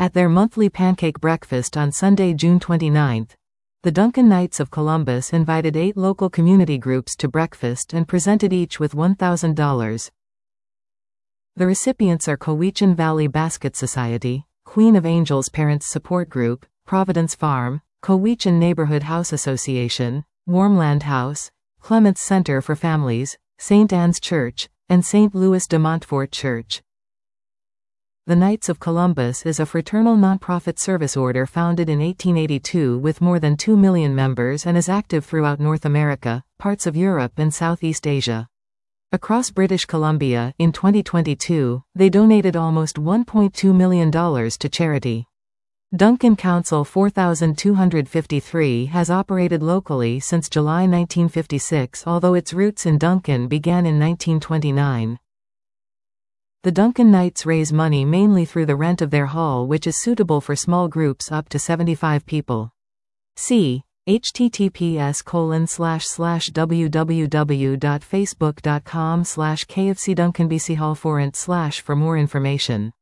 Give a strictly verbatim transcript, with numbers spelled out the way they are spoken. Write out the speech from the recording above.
At their monthly pancake breakfast on Sunday, June twenty-ninth, the Dunkin' Knights of Columbus invited eight local community groups to breakfast and presented each with one thousand dollars. The recipients are Cowichan Valley Basket Society, Queen of Angels Parents Support Group, Providence Farm, Cowichan Neighborhood House Association, Warmland House, Clements Center for Families, Saint Anne's Church, and Saint Louis de Montfort Church. The Knights of Columbus is a fraternal nonprofit service order founded in eighteen eighty-two with more than two million members and is active throughout North America, parts of Europe and Southeast Asia. Across British Columbia, in twenty twenty-two, they donated almost one point two million dollars to charity. Dunkin' Council four thousand two hundred fifty-three has operated locally since July nineteen fifty-six, although its roots in Dunkin' began in nineteen twenty-nine. The Dunkin' Knights raise money mainly through the rent of their hall, which is suitable for small groups up to seventy-five people. See https colon slash slash www.facebook.com slash kfcdunkinbchall4int slash for more information.